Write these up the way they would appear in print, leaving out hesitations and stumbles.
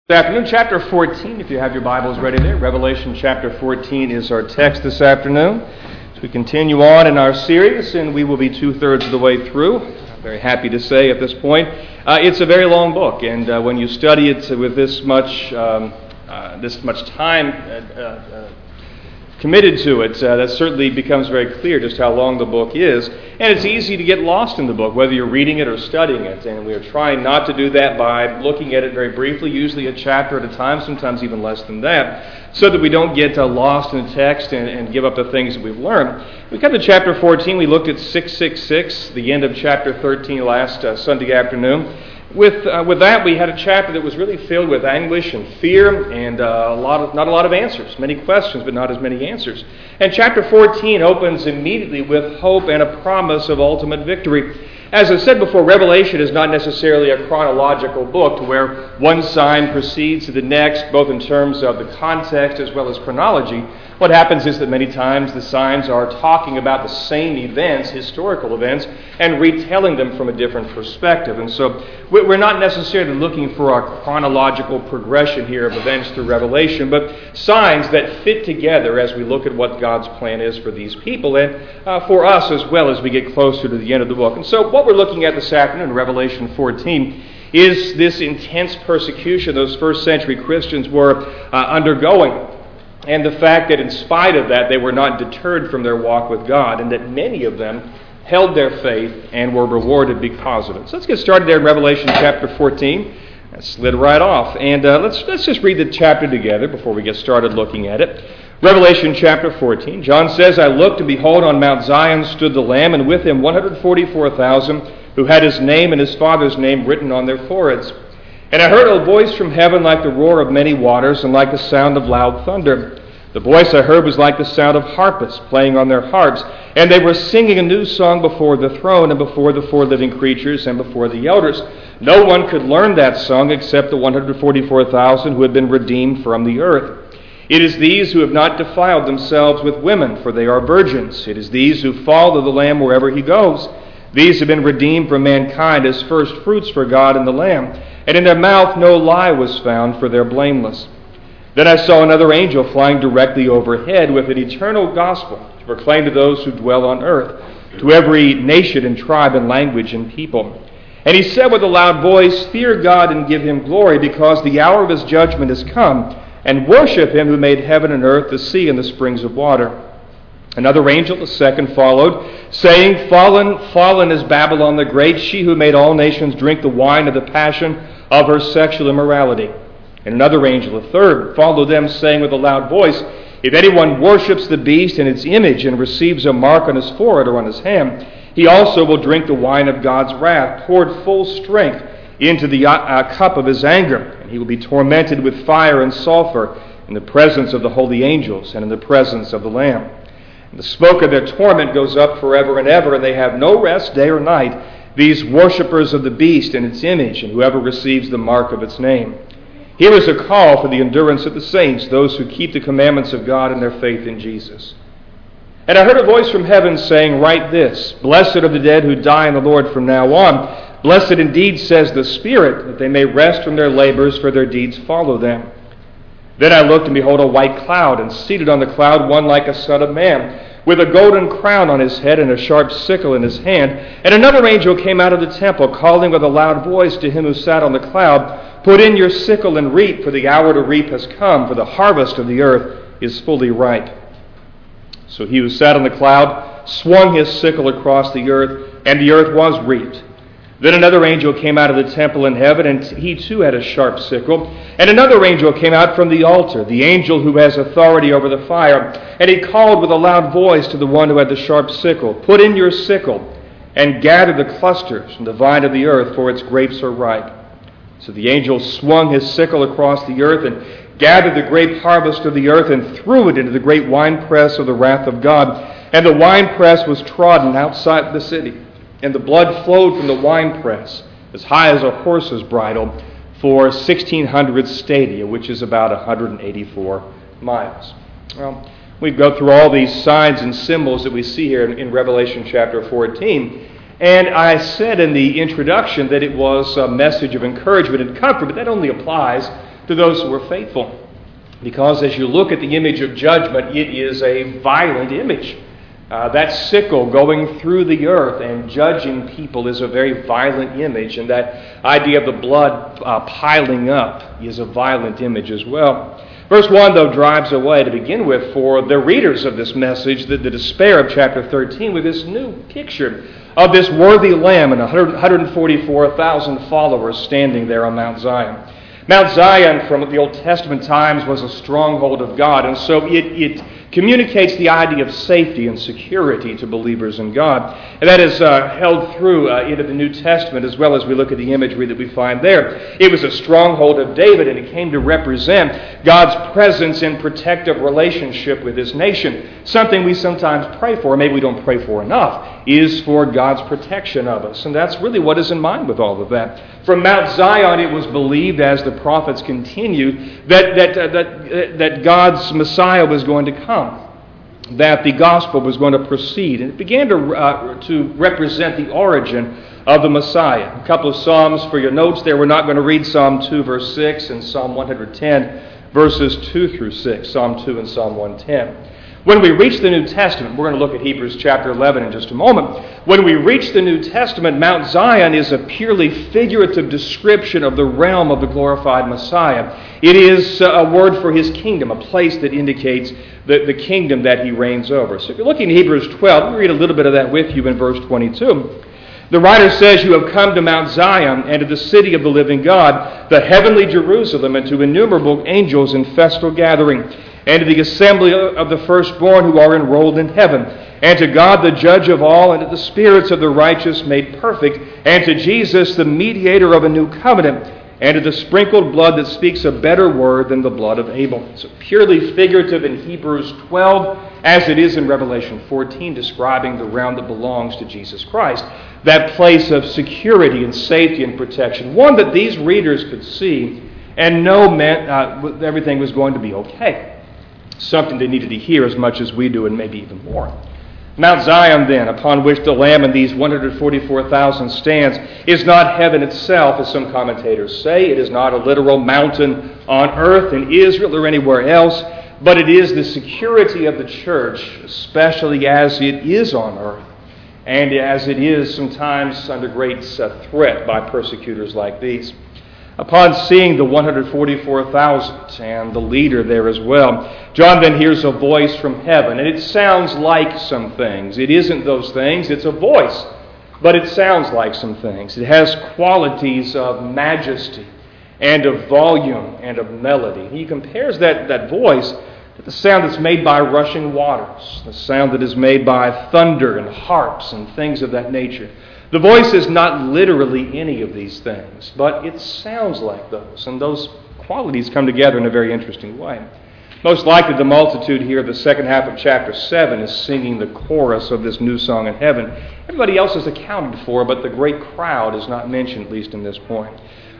Good afternoon, chapter 14, if you have your Bibles ready there. Revelation chapter 14 is our text this afternoon. As we continue on in our series, and we will be two-thirds of the way through. I'm very happy to say at this point, it's a very long book, and when you study it with this much time committed to it, that certainly becomes very clear just how long the book is. And it's easy to get lost in the book, whether you're reading it or studying it. And we are trying not to do that by looking at it very briefly, usually a chapter at a time, sometimes even less than that, so that we don't get lost in the text and give up the things that we've learned. We come to chapter 14. We looked at 666, the end of chapter 13 last Sunday afternoon. With that, we had a chapter that was really filled with anguish and fear and not a lot of answers. Many questions, but not as many answers. And chapter 14 opens immediately with hope and a promise of ultimate victory. As I said before, Revelation is not necessarily a chronological book to where one sign precedes to the next, both in terms of the context as well as chronology. What happens is that many times the signs are talking about the same events, historical events, and retelling them from a different perspective. And so we're not necessarily looking for a chronological progression here of events through Revelation, but signs that fit together as we look at what God's plan is for these people and for us as well as we get closer to the end of the book. And so what we're looking at this afternoon in Revelation 14 is this intense persecution those first century Christians were undergoing. And the fact that in spite of that, they were not deterred from their walk with God, and that many of them held their faith and were rewarded because of it. So let's get started there in Revelation chapter 14. That slid right off. And let's just read the chapter together before we get started looking at it. Revelation chapter 14. John says, I looked, and behold, on Mount Zion stood the Lamb, and with him 144,000 who had his name and his Father's name written on their foreheads. And I heard a voice from heaven like the roar of many waters and like the sound of loud thunder. The voice I heard was like the sound of harpists playing on their harps, and they were singing a new song before the throne and before the four living creatures and before the elders. No one could learn that song except the 144,000 who had been redeemed from the earth. It is these who have not defiled themselves with women, for they are virgins. It is these who follow the Lamb wherever he goes. These have been redeemed from mankind as first fruits for God and the Lamb. And in their mouth no lie was found, for they're blameless. Then I saw another angel flying directly overhead with an eternal gospel to proclaim to those who dwell on earth, to every nation and tribe and language and people. And he said with a loud voice, Fear God and give him glory, because the hour of his judgment has come, and worship him who made heaven and earth, the sea and the springs of water. Another angel, the second, followed, saying, Fallen, fallen is Babylon the Great, she who made all nations drink the wine of the passion of her sexual immorality. And another angel, the third, followed them, saying with a loud voice, If anyone worships the beast and its image and receives a mark on his forehead or on his hand, he also will drink the wine of God's wrath, poured full strength into the cup of his anger. And he will be tormented with fire and sulfur in the presence of the holy angels and in the presence of the Lamb. And the smoke of their torment goes up forever and ever, and they have no rest day or night, these worshippers of the beast and its image, and whoever receives the mark of its name. Here is a call for the endurance of the saints, those who keep the commandments of God and their faith in Jesus. And I heard a voice from heaven saying, Write this, Blessed are the dead who die in the Lord from now on. Blessed indeed, says the Spirit, that they may rest from their labors, for their deeds follow them. Then I looked, and behold, a white cloud, and seated on the cloud one like a son of man, with a golden crown on his head and a sharp sickle in his hand. And another angel came out of the temple, calling with a loud voice to him who sat on the cloud, Put in your sickle and reap, for the hour to reap has come, for the harvest of the earth is fully ripe. So he who sat on the cloud swung his sickle across the earth, and the earth was reaped. Then another angel came out of the temple in heaven, and he too had a sharp sickle. And another angel came out from the altar, the angel who has authority over the fire. And he called with a loud voice to the one who had the sharp sickle, Put in your sickle, and gather the clusters from the vine of the earth, for its grapes are ripe. So the angel swung his sickle across the earth, and gathered the grape harvest of the earth, and threw it into the great winepress of the wrath of God. And the winepress was trodden outside the city. And the blood flowed from the winepress as high as a horse's bridle for 1,600 stadia, which is about 184 miles. Well, we go through all these signs and symbols that we see here in Revelation chapter 14. And I said in the introduction that it was a message of encouragement and comfort, but that only applies to those who are faithful. Because as you look at the image of judgment, it is a violent image. That sickle going through the earth and judging people is a very violent image. And that idea of the blood piling up is a violent image as well. Verse 1, though, drives away, to begin with, for the readers of this message, the despair of chapter 13, with this new picture of this worthy Lamb and 144,000 followers standing there on Mount Zion. Mount Zion from the Old Testament times was a stronghold of God, and so it communicates the idea of safety and security to believers in God. And that is held through into the New Testament as well as we look at the imagery that we find there. It was a stronghold of David, and it came to represent God's presence and protective relationship with His nation. Something we sometimes pray for, maybe we don't pray for enough, is for God's protection of us. And that's really what is in mind with all of that. From Mount Zion, it was believed, as the prophets continued, that God's Messiah was going to come, that the gospel was going to proceed. And it began to represent the origin of the Messiah. A couple of Psalms for your notes there. We're not going to read Psalm 2, verse 6, and Psalm 110, verses 2 through 6, Psalm 2 and Psalm 110. When we reach the New Testament, we're going to look at Hebrews chapter 11 in just a moment. When we reach the New Testament, Mount Zion is a purely figurative description of the realm of the glorified Messiah. It is a word for His kingdom, a place that indicates the kingdom that He reigns over. So if you're looking at Hebrews 12, let me read a little bit of that with you in verse 22. The writer says, "You have come to Mount Zion and to the city of the living God, the heavenly Jerusalem, and to innumerable angels in festal gathering, and to the assembly of the firstborn who are enrolled in heaven, and to God the judge of all, and to the spirits of the righteous made perfect, and to Jesus the mediator of a new covenant, and to the sprinkled blood that speaks a better word than the blood of Abel." So purely figurative in Hebrews 12, as it is in Revelation 14, describing the realm that belongs to Jesus Christ. That place of security and safety and protection. One that these readers could see and know meant everything was going to be okay. Something they needed to hear as much as we do, and maybe even more. Mount Zion, then, upon which the Lamb and these 144,000 stands, is not heaven itself, as some commentators say. It is not a literal mountain on earth in Israel or anywhere else, but it is the security of the church, especially as it is on earth, and as it is sometimes under great threat by persecutors like these. Upon seeing the 144,000 and the leader there as well, John then hears a voice from heaven, and it sounds like some things. It isn't those things, it's a voice, but it sounds like some things. It has qualities of majesty and of volume and of melody. He compares that voice to the sound that's made by rushing waters, the sound that is made by thunder and harps and things of that nature. The voice is not literally any of these things, but it sounds like those, and those qualities come together in a very interesting way. Most likely the multitude here, the second half of chapter 7, is singing the chorus of this new song in heaven. Everybody else is accounted for, but the great crowd is not mentioned, at least in this point.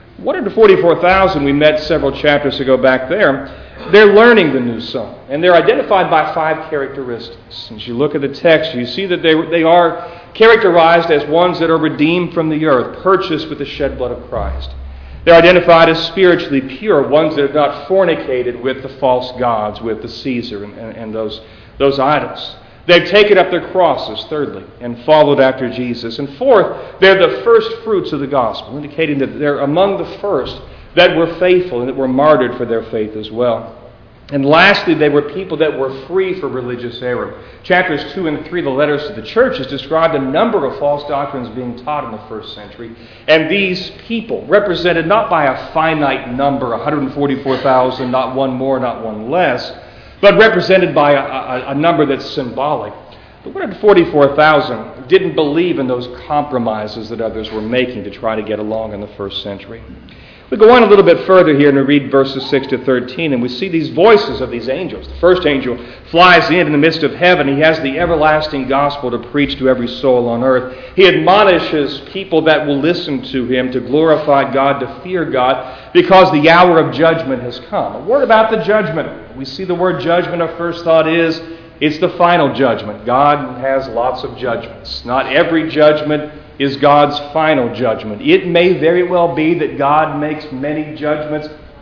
144,000 we met several chapters ago back there. They're learning the new song, and they're identified by 5 characteristics. As you look at the text, you see that they are characterized as ones that are redeemed from the earth, purchased with the shed blood of Christ. They're identified as spiritually pure, ones that have not fornicated with the false gods, with the Caesar and those idols. They've taken up their crosses, thirdly, and followed after Jesus. And fourth, they're the first fruits of the gospel, indicating that they're among the first that were faithful and that were martyred for their faith as well. And lastly, they were people that were free from religious error. Chapters 2 and 3, the letters to the churches, described a number of false doctrines being taught in the first century. And these people, represented not by a finite number, 144,000, not one more, not one less, but represented by a number that's symbolic. The 144,000 didn't believe in those compromises that others were making to try to get along in the first century. We go on a little bit further here and we read verses 6 to 13, and we see these voices of these angels. The first angel flies in the midst of heaven. He has the everlasting gospel to preach to every soul on earth. He admonishes people that will listen to him to glorify God, to fear God, because the hour of judgment has come. A word about the judgment. We see the word judgment. Our first thought is it's the final judgment. God has lots of judgments. Not every judgment is God's final judgment. It may very well be that God makes many judgments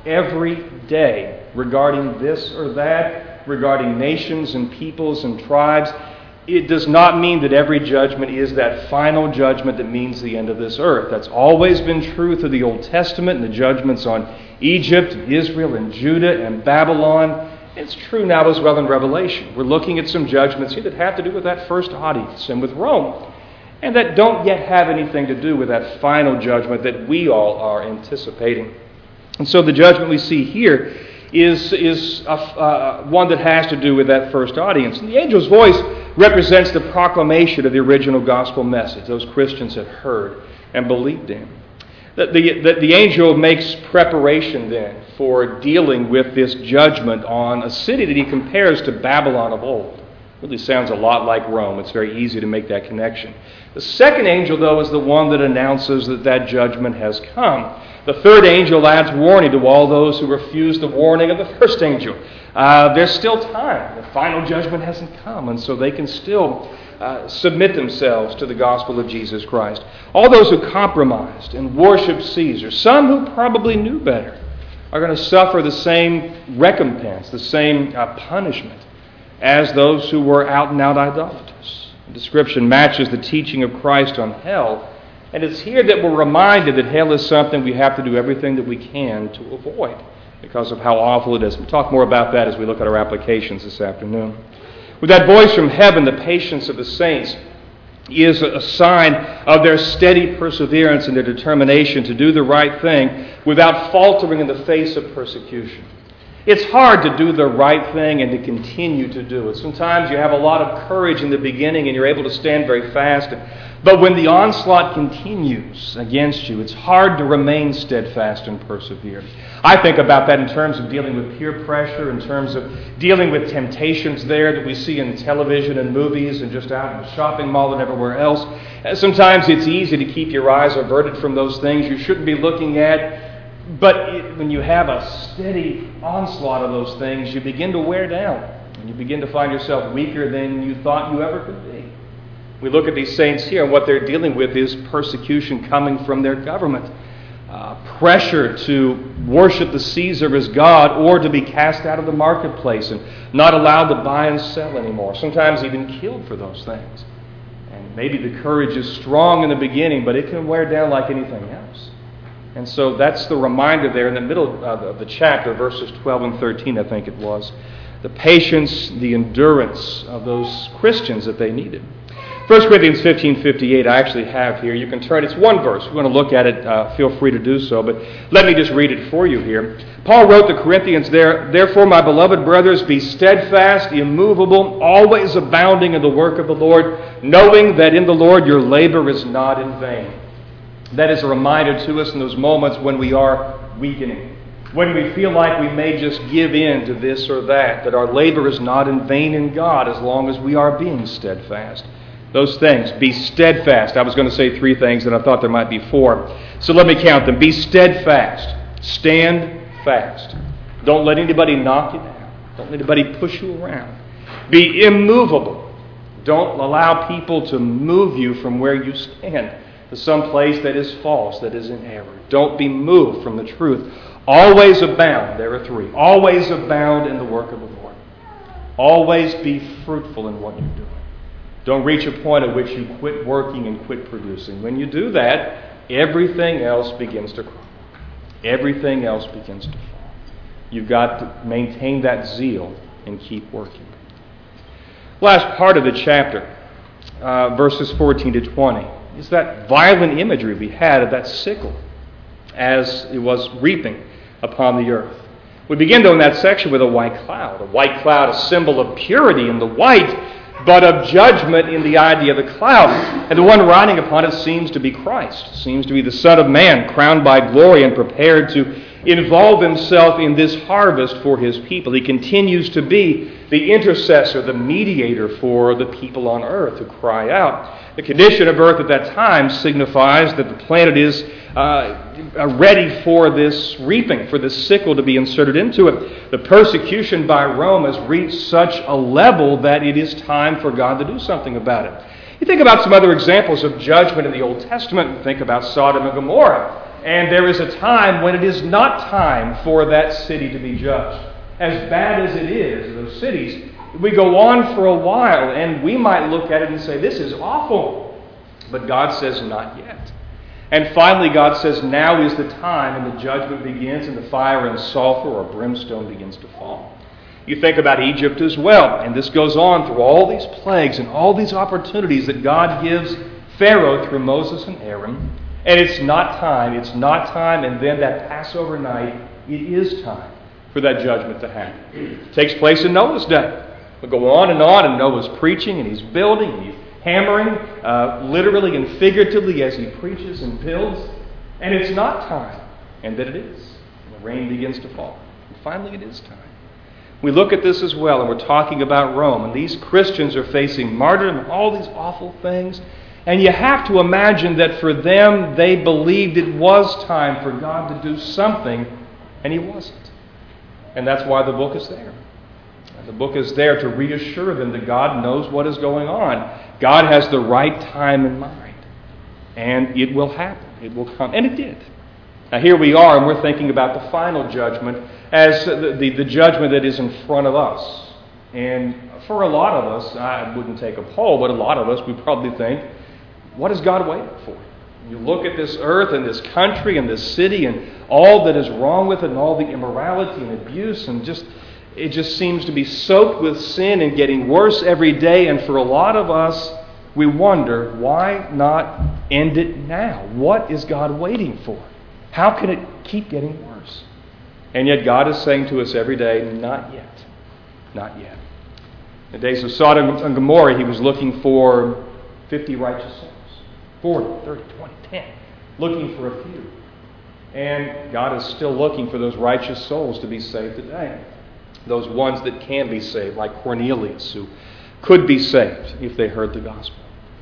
every day regarding this or that, regarding nations and peoples and tribes. It does not mean that every judgment is that final judgment that means the end of this earth. That's always been true through the Old Testament and the judgments on Egypt, and Israel, and Judah, and Babylon. It's true now as well in Revelation. We're looking at some judgments here that have to do with that first audience and with Rome, and that don't yet have anything to do with that final judgment that we all are anticipating. And so the judgment we see here is one that has to do with that first audience. And the angel's voice represents the proclamation of the original gospel message those Christians had heard and believed in. That the angel makes preparation then for dealing with this judgment on a city that he compares to Babylon of old. Really sounds a lot like Rome. It's very easy to make that connection. The second angel, though, is the one that announces that judgment has come. The third angel adds warning to all those who refuse the warning of the first angel. There's still time. The final judgment hasn't come, and so they can still submit themselves to the gospel of Jesus Christ. All those who compromised and worshiped Caesar, some who probably knew better, are going to suffer the same recompense, the same punishment as those who were out-and-out idolaters. The description matches the teaching of Christ on hell, and it's here that we're reminded that hell is something we have to do everything that we can to avoid because of how awful it is. We'll talk more about that as we look at our applications this afternoon. With that voice from heaven, the patience of the saints is a sign of their steady perseverance and their determination to do the right thing without faltering in the face of persecution. It's hard to do the right thing and to continue to do it. Sometimes you have a lot of courage in the beginning and you're able to stand very fast. But when the onslaught continues against you, it's hard to remain steadfast and persevere. I think about that in terms of dealing with peer pressure, in terms of dealing with temptations there that we see in television and movies and just out in the shopping mall and everywhere else. Sometimes it's easy to keep your eyes averted from those things you shouldn't be looking at. But when you have a steady onslaught of those things, you begin to wear down. And you begin to find yourself weaker than you thought you ever could be. We look at these saints here, and what they're dealing with is persecution coming from their government. Pressure to worship the Caesar as God or to be cast out of the marketplace and not allowed to buy and sell anymore. Sometimes even killed for those things. And maybe the courage is strong in the beginning, but it can wear down like anything else. And so that's the reminder there in the middle of the chapter, verses 12 and 13, I think it was. The patience, the endurance of those Christians that they needed. 1 Corinthians 15:58 I actually have here. You can turn. It's one verse. We're going to look at it. Feel free to do so. But let me just read it for you here. Paul wrote to the Corinthians there, "Therefore, my beloved brothers, be steadfast, immovable, always abounding in the work of the Lord, knowing that in the Lord your labor is not in vain." That is a reminder to us in those moments when we are weakening, when we feel like we may just give in to this or that our labor is not in vain in God as long as we are being steadfast. Those things, be steadfast. I was going to say three things, and I thought there might be four. So let me count them. Be steadfast. Stand fast. Don't let anybody knock you down. Don't let anybody push you around. Be immovable. Don't allow people to move you from where you stand to some place that is false, that is in error. Don't be moved from the truth. Always abound. There are three. Always abound in the work of the Lord. Always be fruitful in what you're doing. Don't reach a point at which you quit working and quit producing. When you do that, everything else begins to crumble. Everything else begins to fall. You've got to maintain that zeal and keep working. Last part of the chapter, verses 14 to 20, is that violent imagery we had of that sickle as it was reaping upon the earth. We begin, though, in that section with a white cloud. A white cloud, a symbol of purity in the white, but of judgment in the idea of the cloud. And the one riding upon it seems to be Christ, seems to be the Son of Man, crowned by glory and prepared to involve himself in this harvest for his people. He continues to be the intercessor, the mediator for the people on earth who cry out. The condition of earth at that time signifies that the planet is ready for this reaping, for this sickle to be inserted into it. The persecution by Rome has reached such a level that it is time for God to do something about it. You think about some other examples of judgment in the Old Testament. Think about Sodom and Gomorrah And there is a time when it is not time for that city to be judged. As bad as it is, those cities, we go on for a while, and we might look at it and say, this is awful. But God says, not yet. And finally, God says, now is the time, and the judgment begins, and the fire and sulfur or brimstone begins to fall. You think about Egypt as well, and this goes on through all these plagues and all these opportunities that God gives Pharaoh through Moses and Aaron. And it's not time, and then that Passover night, it is time for that judgment to happen. It takes place in Noah's day. We'll go on, and Noah's preaching, and he's building, and he's hammering, literally and figuratively as he preaches and builds. And it's not time, and then it is. And the rain begins to fall. And finally it is time. We look at this as well, and we're talking about Rome, and these Christians are facing martyrdom and all these awful things. And you have to imagine that for them, they believed it was time for God to do something, and He wasn't. And that's why the book is there. And the book is there to reassure them that God knows what is going on. God has the right time in mind. And it will happen. It will come. And it did. Now here we are, and we're thinking about the final judgment as the judgment that is in front of us. And for a lot of us, I wouldn't take a poll, but a lot of us, we probably think, what is God waiting for? You look at this earth and this country and this city and all that is wrong with it and all the immorality and abuse and it just seems to be soaked with sin and getting worse every day. And for a lot of us, we wonder, why not end it now? What is God waiting for? How can it keep getting worse? And yet God is saying to us every day, not yet. Not yet. In the days of Sodom and Gomorrah, He was looking for 50 righteous souls. 40, 30, 20, 10. Looking for a few. And God is still looking for those righteous souls to be saved today. Those ones that can be saved, like Cornelius, who could be saved if they heard the gospel.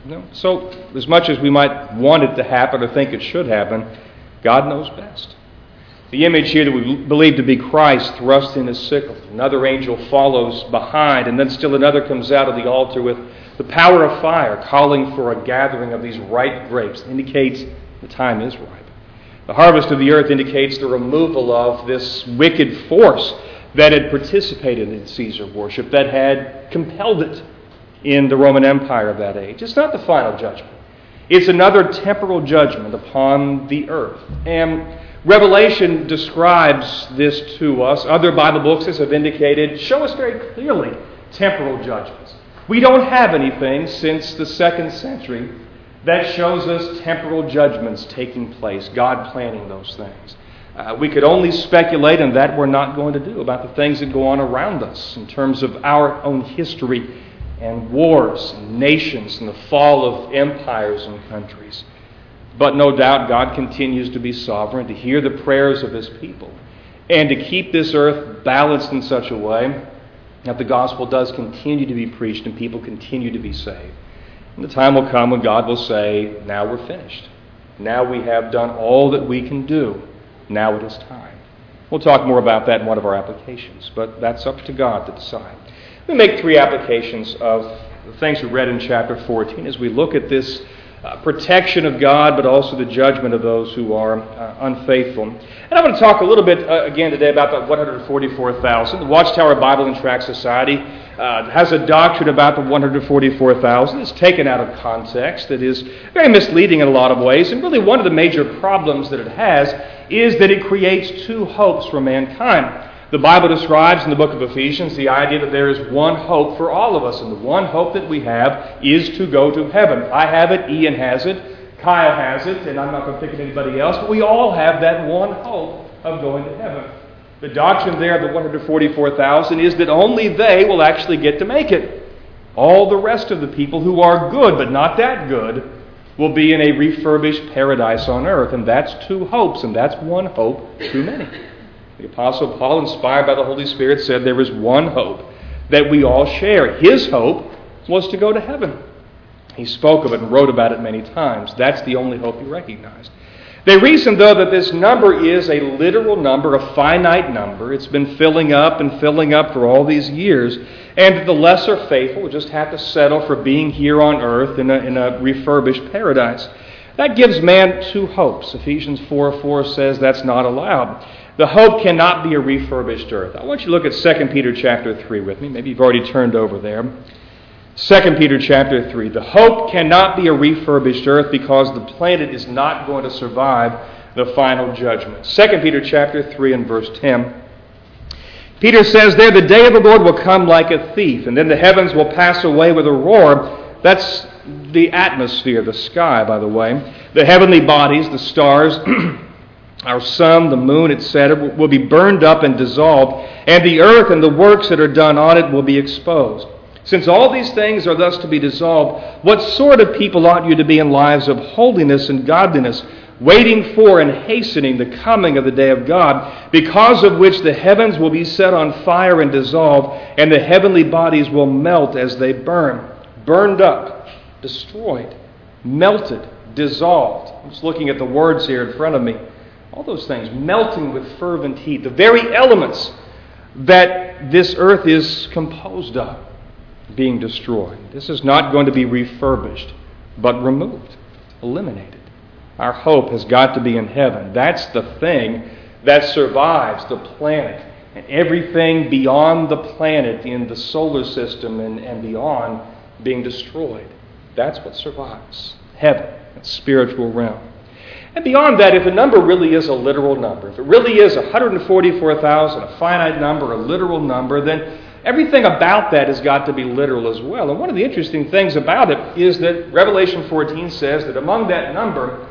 So, as much as we might want it to happen or think it should happen, God knows best. The image here that we believe to be Christ thrust in His sickle. Another angel follows behind, and then still another comes out of the altar with the power of fire, calling for a gathering of these ripe grapes. It indicates the time is ripe. The harvest of the earth indicates the removal of this wicked force that had participated in Caesar worship, that had compelled it in the Roman Empire of that age. It's not the final judgment. It's another temporal judgment upon the earth. And Revelation describes this to us. Other Bible books, as have indicated, show us very clearly temporal judgments. We don't have anything since the 2nd century that shows us temporal judgments taking place, God planning those things. We could only speculate, and that we're not going to do, about the things that go on around us in terms of our own history and wars and nations and the fall of empires and countries. But no doubt God continues to be sovereign, to hear the prayers of His people, and to keep this earth balanced in such a way that the gospel does continue to be preached and people continue to be saved. And the time will come when God will say, now we're finished. Now we have done all that we can do. Now it is time. We'll talk more about that in one of our applications, but that's up to God to decide. We make 3 applications of the things we read in chapter 14 as we look at this protection of God, but also the judgment of those who are unfaithful. And I want to talk a little bit again today about the 144,000. The Watchtower Bible and Tract Society has a doctrine about the 144,000. It's taken out of context. It is very misleading in a lot of ways. And really one of the major problems that it has is that it creates 2 hopes for mankind. The Bible describes in the book of Ephesians the idea that there is one hope for all of us. And the one hope that we have is to go to heaven. I have it, Ian has it, Kyle has it, and I'm not going to pick at anybody else, but we all have that one hope of going to heaven. The doctrine there of the 144,000 is that only they will actually get to make it. All the rest of the people who are good, but not that good, will be in a refurbished paradise on earth. And that's 2 hopes, and that's one hope too many. The Apostle Paul, inspired by the Holy Spirit, said there is one hope that we all share. His hope was to go to heaven. He spoke of it and wrote about it many times. That's the only hope he recognized. They reason, though, that this number is a literal number, a finite number. It's been filling up and filling up for all these years. And the lesser faithful will just have to settle for being here on earth in a refurbished paradise. That gives man two hopes. Ephesians 4:4 says that's not allowed. The hope cannot be a refurbished earth. I want you to look at 2 Peter chapter 3 with me. Maybe you've already turned over there. 2 Peter chapter 3. The hope cannot be a refurbished earth because the planet is not going to survive the final judgment. 2 Peter chapter 3 and verse 10. Peter says there, the day of the Lord will come like a thief, and then the heavens will pass away with a roar. That's the atmosphere, the sky, by the way. The heavenly bodies, the stars, our sun, the moon, etc., will be burned up and dissolved, and the earth and the works that are done on it will be exposed. Since all these things are thus to be dissolved, what sort of people ought you to be in lives of holiness and godliness, waiting for and hastening the coming of the day of God, because of which the heavens will be set on fire and dissolved, and the heavenly bodies will melt as they burn. Burned up, destroyed, melted, dissolved. I'm just looking at the words here in front of me. All those things, melting with fervent heat. The very elements that this earth is composed of being destroyed. This is not going to be refurbished, but removed, eliminated. Our hope has got to be in heaven. That's the thing that survives the planet and everything beyond the planet in the solar system and beyond being destroyed. That's what survives. Heaven, that spiritual realm. And beyond that, if a number really is a literal number, if it really is 144,000, a finite number, a literal number, then everything about that has got to be literal as well. And one of the interesting things about it is that Revelation 14 says that among that number,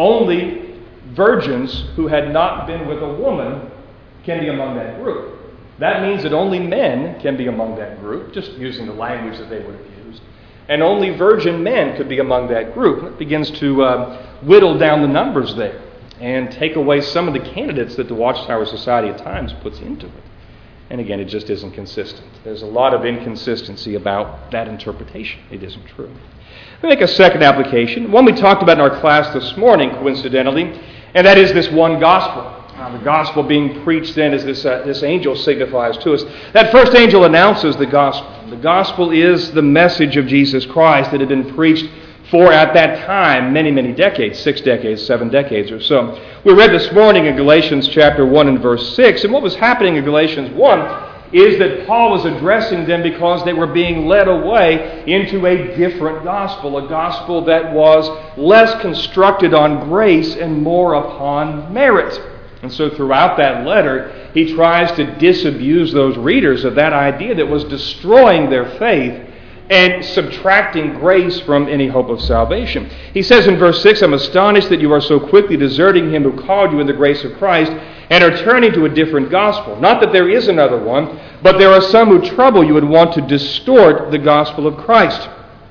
only virgins who had not been with a woman can be among that group. That means that only men can be among that group, just using the language that they would have used. And only virgin men could be among that group. It begins to whittle down the numbers there and take away some of the candidates that the Watchtower Society at times puts into it. And again, it just isn't consistent. There's a lot of inconsistency about that interpretation. It isn't true. Let me make a second application, one we talked about in our class this morning, coincidentally, and that is this one gospel. The gospel being preached then as this angel signifies to us. That first angel announces the gospel. The gospel is the message of Jesus Christ that had been preached for, at that time, many, many decades, 6 decades, 7 decades or so. We read this morning in Galatians chapter 1 and verse 6, and what was happening in Galatians 1 is that Paul was addressing them because they were being led away into a different gospel, a gospel that was less constructed on grace and more upon merit. And so throughout that letter, he tries to disabuse those readers of that idea that was destroying their faith and subtracting grace from any hope of salvation. He says in verse 6, I'm astonished that you are so quickly deserting him who called you in the grace of Christ and are turning to a different gospel. Not that there is another one, but there are some who trouble you and want to distort the gospel of Christ.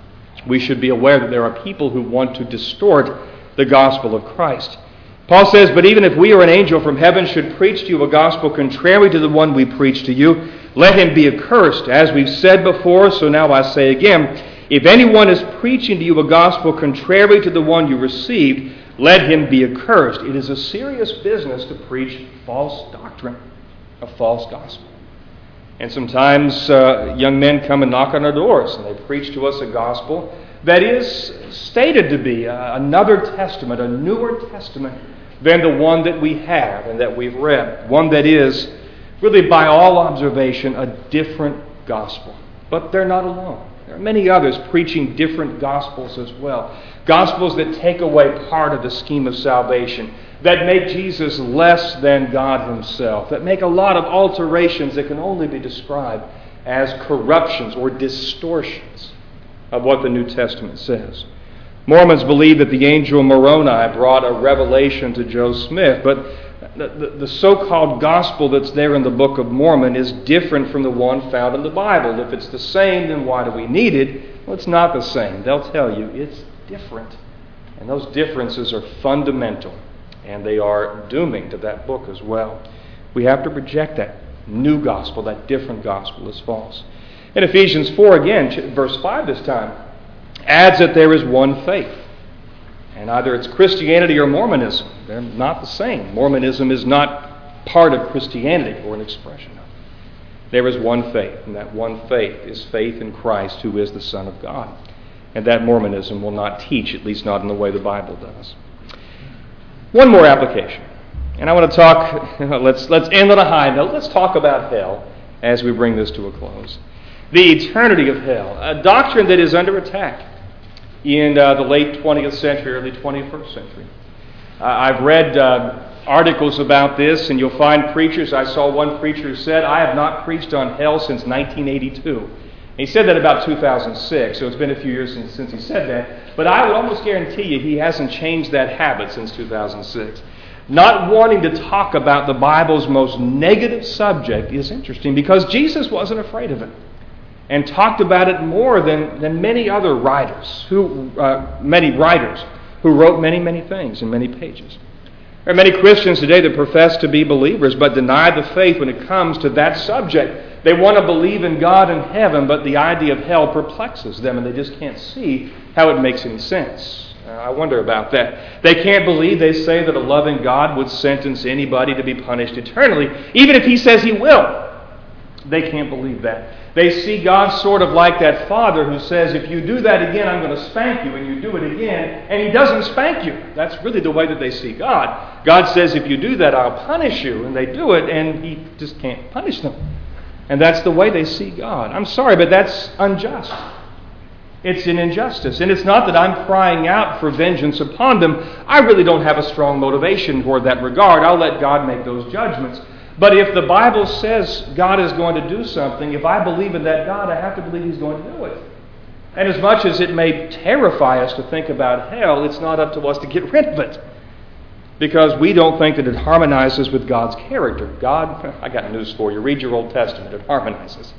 We should be aware that there are people who want to distort the gospel of Christ. Paul says, but even if we or an angel from heaven should preach to you a gospel contrary to the one we preach to you, let him be accursed. As we've said before, so now I say again, if anyone is preaching to you a gospel contrary to the one you received, let him be accursed. It is a serious business to preach false doctrine, a false gospel. And sometimes young men come and knock on our doors, and they preach to us a gospel that is stated to be another testament, a newer testament than the one that we have and that we've read. One that is, really by all observation, a different gospel. But they're not alone. There are many others preaching different gospels as well. Gospels that take away part of the scheme of salvation, that make Jesus less than God himself, that make a lot of alterations that can only be described as corruptions or distortions of what the New Testament says. Mormons believe that the angel Moroni brought a revelation to Joe Smith, but the so-called gospel that's there in the Book of Mormon is different from the one found in the Bible. If it's the same, then why do we need it? Well, it's not the same. They'll tell you it's different. And those differences are fundamental, and they are dooming to that book as well. We have to reject that new gospel, that different gospel is false. In Ephesians 4 again, verse 5 this time, adds that there is one faith. And either it's Christianity or Mormonism. They're not the same. Mormonism is not part of Christianity or an expression of it. There is one faith, and that one faith is faith in Christ, who is the Son of God. And that Mormonism will not teach, at least not in the way the Bible does. One more application. And I want to talk, let's end on a high note. Let's talk about hell as we bring this to a close. The eternity of hell, a doctrine that is under attack in the late 20th century, early 21st century. I've read articles about this, and you'll find preachers. I saw one preacher who said, "I have not preached on hell since 1982. He said that about 2006, so it's been a few years since he said that. But I would almost guarantee you he hasn't changed that habit since 2006. Not wanting to talk about the Bible's most negative subject is interesting because Jesus wasn't afraid of it and talked about it more than many other writers, many writers who wrote many things in many pages. There are many Christians today that profess to be believers but deny the faith when it comes to that subject. They want to believe in God and heaven, but the idea of hell perplexes them and they just can't see how it makes any sense. I wonder about that. They can't believe, they say, that a loving God would sentence anybody to be punished eternally, even if He says He will. They can't believe that. They see God sort of like that father who says, if you do that again, I'm going to spank you, and you do it again, and He doesn't spank you. That's really the way that they see God. God says, if you do that, I'll punish you, and they do it, and He just can't punish them. And that's the way they see God. I'm sorry, but that's unjust. It's an injustice. And it's not that I'm crying out for vengeance upon them. I really don't have a strong motivation toward that regard. I'll let God make those judgments. But if the Bible says God is going to do something, if I believe in that God, I have to believe He's going to do it. And as much as it may terrify us to think about hell, it's not up to us to get rid of it. Because we don't think that it harmonizes with God's character. God, I got news for you. Read your Old Testament. It harmonizes.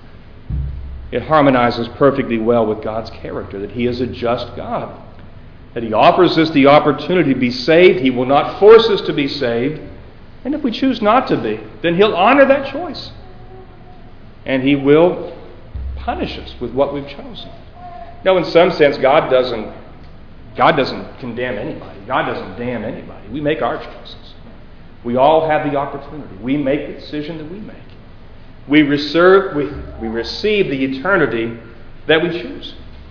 It harmonizes perfectly well with God's character, that He is a just God, that He offers us the opportunity to be saved. He will not force us to be saved. And if we choose not to be, then He'll honor that choice. And He will punish us with what we've chosen. Now, in some sense, God doesn't condemn anybody. God doesn't damn anybody. We make our choices. We all have the opportunity. We make the decision that we make. We receive the eternity that we choose.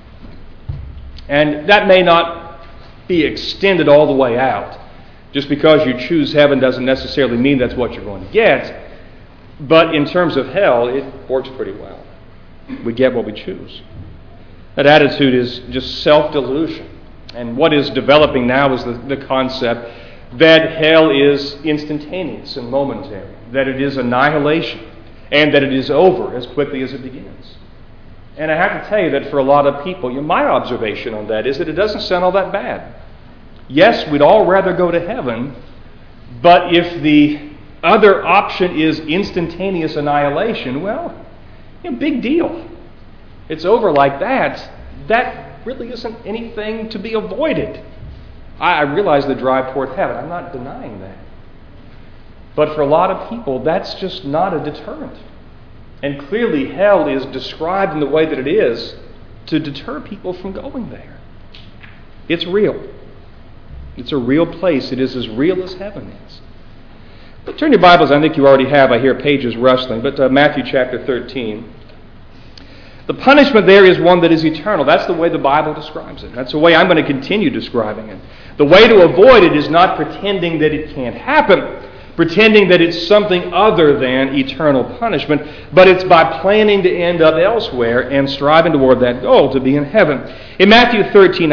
And that may not be extended all the way out. Just because you choose heaven doesn't necessarily mean that's what you're going to get. But in terms of hell, it works pretty well. We get what we choose. That attitude is just self-delusion. And what is developing now is the concept that hell is instantaneous and momentary, that it is annihilation, and that it is over as quickly as it begins. And I have to tell you that for a lot of people, my observation on that is that it doesn't sound all that bad. Yes, we'd all rather go to heaven, but if the other option is instantaneous annihilation, well, big deal. It's over like that. That really isn't anything to be avoided. I realize the drive toward heaven. I'm not denying that. But for a lot of people, that's just not a deterrent. And clearly, hell is described in the way that it is to deter people from going there. It's real. It's a real place. It is as real as heaven is. But turn your Bibles, I think you already have. I hear pages rustling. But Matthew chapter 13. The punishment there is one that is eternal. That's the way the Bible describes it. That's the way I'm going to continue describing it. The way to avoid it is not pretending that it can't happen, pretending that it's something other than eternal punishment, but it's by planning to end up elsewhere and striving toward that goal, to be in heaven. In Matthew 13,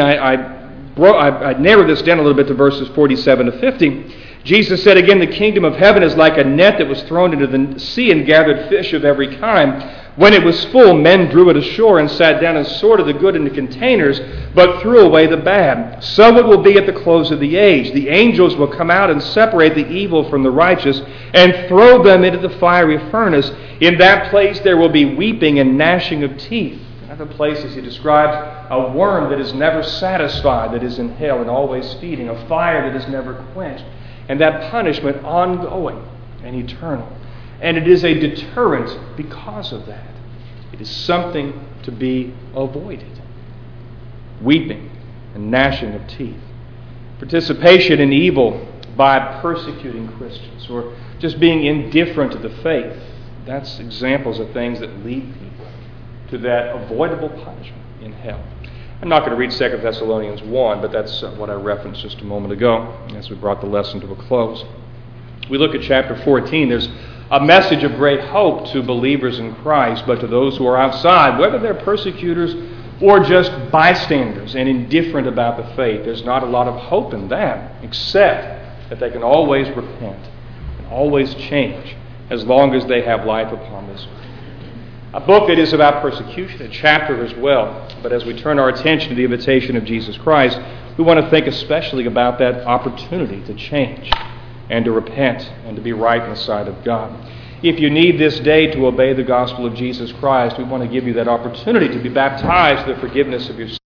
I narrowed this down a little bit to verses 47 to 50. Jesus said again, the kingdom of heaven is like a net that was thrown into the sea and gathered fish of every kind. When it was full, men drew it ashore and sat down and sorted the good into containers, but threw away the bad. So it will be at the close of the age. The angels will come out and separate the evil from the righteous and throw them into the fiery furnace. In that place there will be weeping and gnashing of teeth. In other places he describes a worm that is never satisfied, that is in hell and always feeding, a fire that is never quenched, and that punishment ongoing and eternal. And it is a deterrent because of that. It is something to be avoided. Weeping and gnashing of teeth. Participation in evil by persecuting Christians or just being indifferent to the faith. That's examples of things that lead people to that avoidable punishment in hell. I'm not going to read 2 Thessalonians 1, but that's what I referenced just a moment ago as we brought the lesson to a close. We look at chapter 14. There's a message of great hope to believers in Christ, but to those who are outside, whether they're persecutors or just bystanders and indifferent about the faith, there's not a lot of hope in that, except that they can always repent and always change as long as they have life upon this earth. A book that is about persecution, a chapter as well. But as we turn our attention to the invitation of Jesus Christ, we want to think especially about that opportunity to change and to repent and to be right in the sight of God. If you need this day to obey the gospel of Jesus Christ, we want to give you that opportunity to be baptized in the forgiveness of your sins.